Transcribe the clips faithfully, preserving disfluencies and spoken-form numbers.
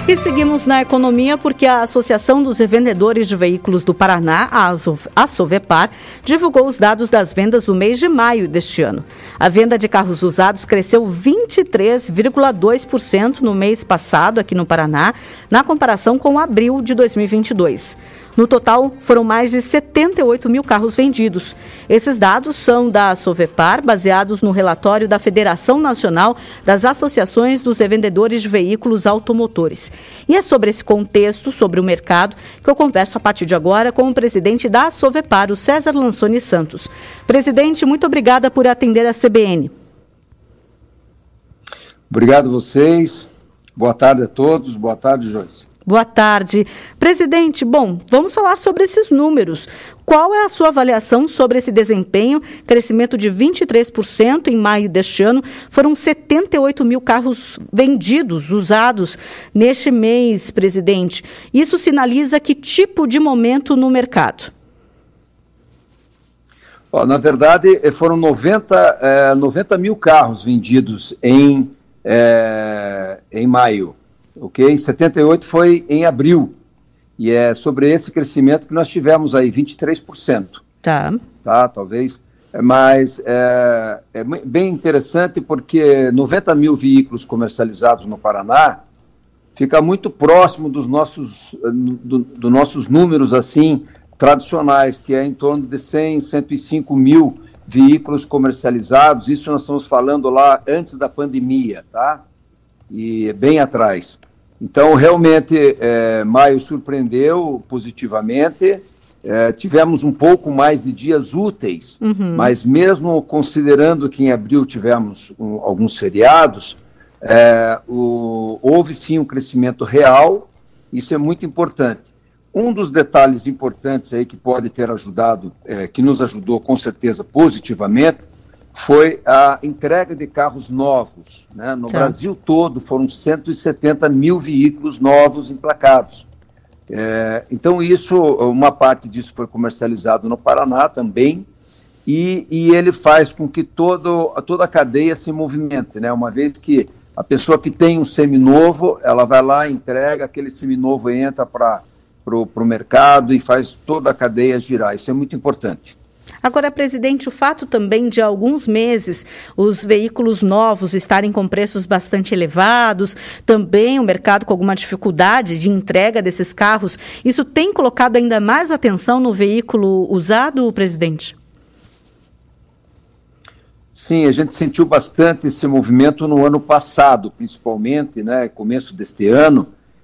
E seguimos na economia porque a Associação dos Revendedores de Veículos do Paraná, a ASOVEPAR, divulgou os dados das vendas do mês de maio deste ano. A venda de carros usados cresceu vinte e três vírgula dois por cento no mês passado aqui no Paraná, na comparação com abril de dois mil e vinte e dois. No total, foram mais de setenta e oito mil carros vendidos. Esses dados são da ASOVEPAR, baseados no relatório da Federação Nacional das Associações dos Revendedores de Veículos Automotores. E é sobre esse contexto, sobre o mercado, que eu converso a partir de agora com o presidente da ASOVEPAR, o César Lansoni Santos. Presidente, muito obrigada por atender a C B N. Obrigado a vocês. Boa tarde a todos. Boa tarde, Joyce. Boa tarde. Presidente, bom, vamos falar sobre esses números. Qual é a sua avaliação sobre esse desempenho? Crescimento de vinte e três por cento em maio deste ano. Foram setenta e oito mil carros vendidos, usados neste mês, presidente. Isso sinaliza que tipo de momento no mercado? Ó, na verdade, foram noventa, é, noventa mil carros vendidos em, é, em maio. Ok? setenta e oito foi em abril, e é sobre esse crescimento que nós tivemos aí, vinte e três por cento. Tá. Tá, talvez, mas é, é bem interessante porque noventa mil veículos comercializados no Paraná fica muito próximo dos nossos, do, do nossos números, assim, tradicionais, que é em torno de cem, cento e cinco mil veículos comercializados. Isso nós estamos falando lá antes da pandemia, tá? E bem atrás. Então, realmente, é, maio surpreendeu positivamente, é, tivemos um pouco mais de dias úteis, uhum. Mas mesmo considerando que em abril tivemos um, alguns feriados, é, o, houve sim um crescimento real, isso é muito importante. Um dos detalhes importantes aí que pode ter ajudado, é, que nos ajudou com certeza positivamente, foi a entrega de carros novos, né? No tá. Brasil todo foram cento e setenta mil veículos novos emplacados. É, então isso, uma parte disso foi comercializado no Paraná também, e, e ele faz com que todo, toda a cadeia se movimente, né? Uma vez que a pessoa que tem um seminovo, ela vai lá, entrega, aquele seminovo entra para o mercado e faz toda a cadeia girar. Isso é muito importante. Agora, presidente, o fato também de alguns meses os veículos novos estarem com preços bastante elevados, também o mercado com alguma dificuldade de entrega desses carros, isso tem colocado ainda mais atenção no veículo usado, presidente? Sim, a gente sentiu bastante esse movimento no ano passado, principalmente, né, começo deste ano,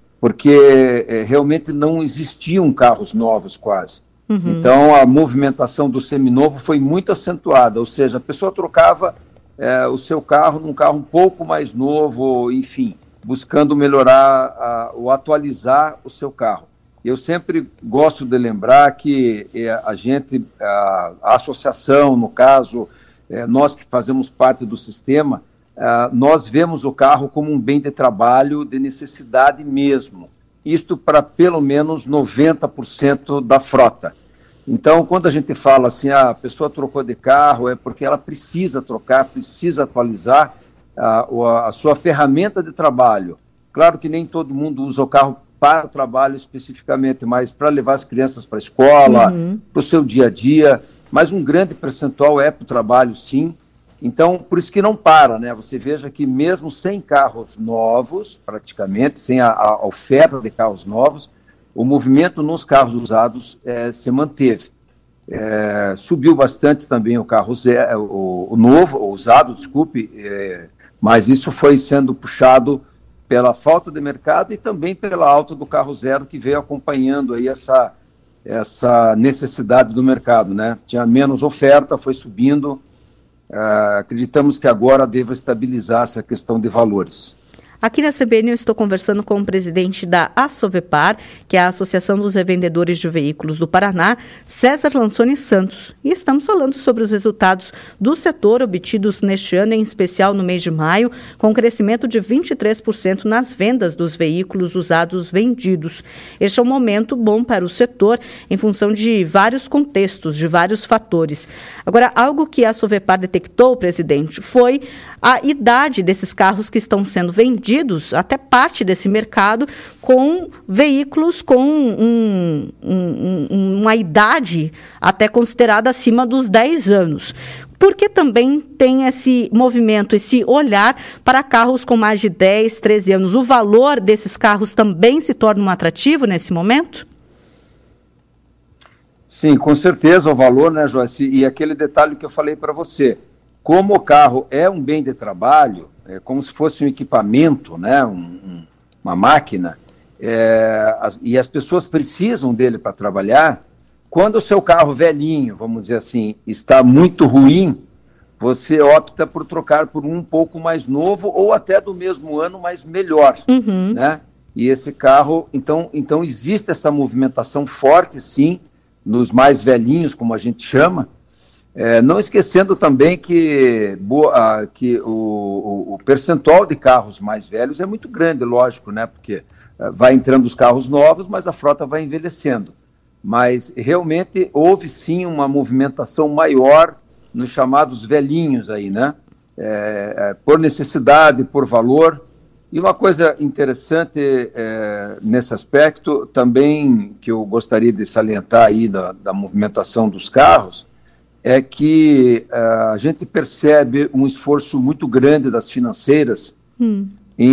porque é, realmente não existiam carros novos quase. Uhum. Então, a movimentação do seminovo foi muito acentuada, ou seja, a pessoa trocava é, o seu carro num carro um pouco mais novo, enfim, buscando melhorar a, ou atualizar o seu carro. Eu sempre gosto de lembrar que é, a gente, a, a associação, no caso, é, nós que fazemos parte do sistema, é, nós vemos o carro como um bem de trabalho de necessidade mesmo. Isto para pelo menos noventa por cento da frota. Então, quando a gente fala assim, ah, a pessoa trocou de carro, é porque ela precisa trocar, precisa atualizar a, a sua ferramenta de trabalho. Claro que nem todo mundo usa o carro para o trabalho especificamente, mas para levar as crianças para a escola, uhum. para o seu dia a dia, mas um grande percentual é para o trabalho, sim. Então, por isso que não para, né? Você veja que mesmo sem carros novos, praticamente, sem a, a oferta de carros novos, o movimento nos carros usados é, se manteve. É, subiu bastante também o carro zero, o, o novo, o usado, desculpe, é, mas isso foi sendo puxado pela falta de mercado e também pela alta do carro zero, que veio acompanhando aí essa, essa necessidade do mercado, né? Tinha menos oferta, foi subindo. Uh, acreditamos que agora deva estabilizar essa questão de valores. Aqui na C B N eu estou conversando com o presidente da ASOVEPAR, que é a Associação dos Revendedores de Veículos do Paraná, César Lansoni Santos. E estamos falando sobre os resultados do setor obtidos neste ano, em especial no mês de maio, com um crescimento de vinte e três por cento nas vendas dos veículos usados vendidos. Este é um momento bom para o setor em função de vários contextos, de vários fatores. Agora, algo que a ASOVEPAR detectou, presidente, foi a idade desses carros que estão sendo vendidos, até parte desse mercado, com veículos com um, um, um, uma idade até considerada acima dos dez anos. Porque também tem esse movimento, esse olhar para carros com mais de dez, treze anos. O valor desses carros também se torna um atrativo nesse momento? Sim, com certeza o valor, né, Joyce? E aquele detalhe que eu falei para você, como o carro é um bem de trabalho, é como se fosse um equipamento, né, um, um, uma máquina, é, as, e as pessoas precisam dele para trabalhar. Quando o seu carro velhinho, vamos dizer assim, está muito ruim, você opta por trocar por um pouco mais novo ou até do mesmo ano, mas melhor, uhum. né? E esse carro, então, então existe essa movimentação forte, sim, nos mais velhinhos, como a gente chama, é, não esquecendo também que, boa, que o, o percentual de carros mais velhos é muito grande, lógico, né? Porque é, vai entrando os carros novos, mas a frota vai envelhecendo. Mas realmente houve sim uma movimentação maior nos chamados velhinhos aí, né? É, é, por necessidade, por valor. E uma coisa interessante é, nesse aspecto também, que eu gostaria de salientar aí da, da movimentação dos carros, é que é, a gente percebe um esforço muito grande das financeiras hum.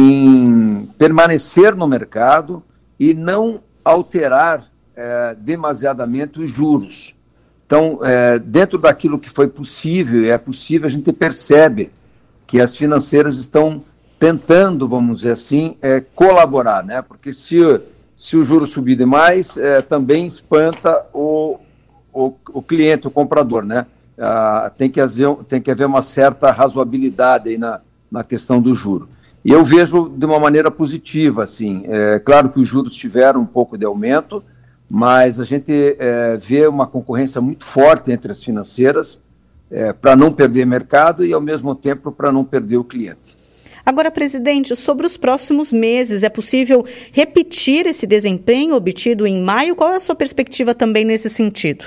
em permanecer no mercado e não alterar É, demasiadamente os juros. Então, é, dentro daquilo que foi possível, é possível, a gente percebe que as financeiras estão tentando, vamos dizer assim, é, colaborar, né? Porque se, se o juro subir demais, é, também espanta o, o, o cliente, o comprador, né? Ah, tem, que haver, tem que haver uma certa razoabilidade aí na, na questão do juro. E eu vejo de uma maneira positiva, assim, é claro que os juros tiveram um pouco de aumento, mas a gente é, vê uma concorrência muito forte entre as financeiras é, para não perder mercado e, ao mesmo tempo, para não perder o cliente. Agora, presidente, sobre os próximos meses, é possível repetir esse desempenho obtido em maio? Qual é a sua perspectiva também nesse sentido?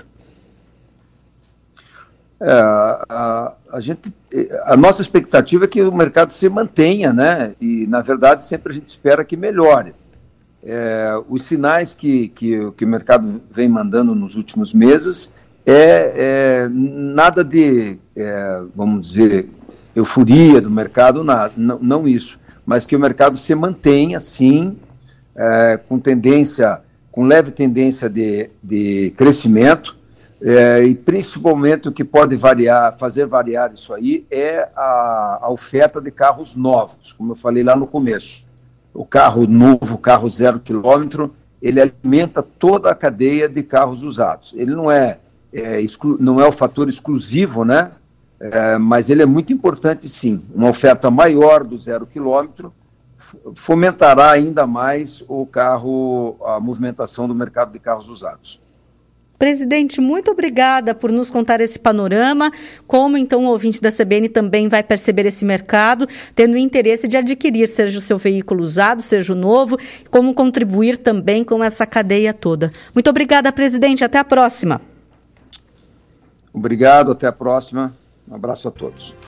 É, a, a, gente, a nossa expectativa é que o mercado se mantenha, né? E, na verdade, sempre a gente espera que melhore. É, os sinais que, que, que o mercado vem mandando nos últimos meses é, é nada de, é, vamos dizer, euforia do mercado, nada, não, não isso, mas que o mercado se mantenha, sim, é, com tendência, com leve tendência de, de crescimento, é, e principalmente o que pode variar, fazer variar isso aí é a, a oferta de carros novos, como eu falei lá no começo. O carro novo, o carro zero quilômetro, ele alimenta toda a cadeia de carros usados. Ele não é, é, exclu, não é o fator exclusivo, né? É, mas ele é muito importante, sim. Uma oferta maior do zero quilômetro fomentará ainda mais o carro, a movimentação do mercado de carros usados. Presidente, muito obrigada por nos contar esse panorama, como então o ouvinte da C B N também vai perceber esse mercado, tendo interesse de adquirir, seja o seu veículo usado, seja o novo, como contribuir também com essa cadeia toda. Muito obrigada, presidente, até a próxima. Obrigado, até a próxima, um abraço a todos.